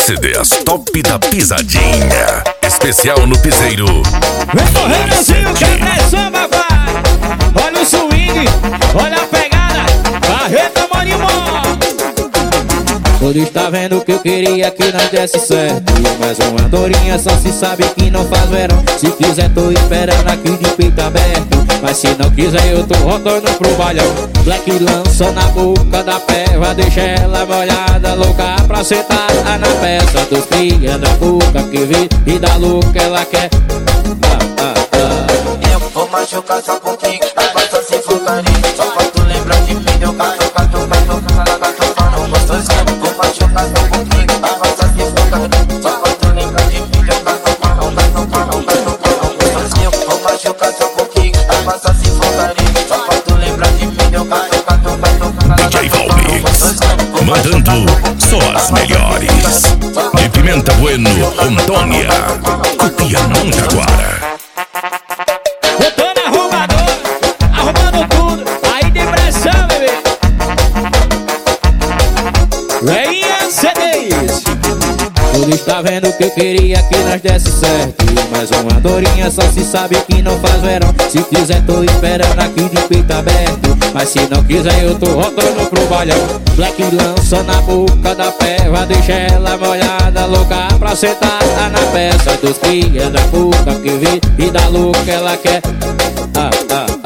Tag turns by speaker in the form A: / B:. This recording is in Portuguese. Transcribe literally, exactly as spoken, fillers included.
A: C Ds Top da Pisadinha. Especial no piseiro.
B: Vem correndo assim, o quebra samba vai. Olha o swing, olha a pegada. Barreta Monimó. Todos tá vendo que eu queria que nós desse certo. Mas uma andorinha só se sabe que não faz verão. Se quiser tô esperando aqui de peito aberto. Mas se não quiser eu tô rodando pro balhão. Black lança na boca da peva, deixa ela molhada, louca pra sentar na peça dos cria da boca que vê e da louca ela quer. Ah, ah, ah.
C: Eu vou machucar só contigo, basta se for carinho. Só pra tu lembrar de mim, eu gato, gato, gato, gato, gato, gato, gostosinho. Vou machucar só contigo, basta se for carinho. Só pra tu lembrar de mim, eu gato, gato, gato, gato, gato, gato, gostosinho. Vou machucar só contigo, basta se for carinho. Só pra tu lembrar de mim, eu gato, gato, gato, gato,
A: D J Valmix, mandando só as melhores. De Pimenta Bueno, Rondônia, Copia Montaguara.
B: Eu tô na arrumadora, arrumando tudo, aí tem pressão, bebê. Venha C Ds. Todos tá vendo que eu queria que nós desse certo. Mas uma andorinha só se sabe que não faz verão. Se quiser tô esperando aqui de peito aberto. Mas se não quiser eu tô rodando pro balhão. Black lança na boca da peva, deixa ela molhada, louca pra sentar na peça dos cria da boca que vê e da louca ela quer. Ah, ah.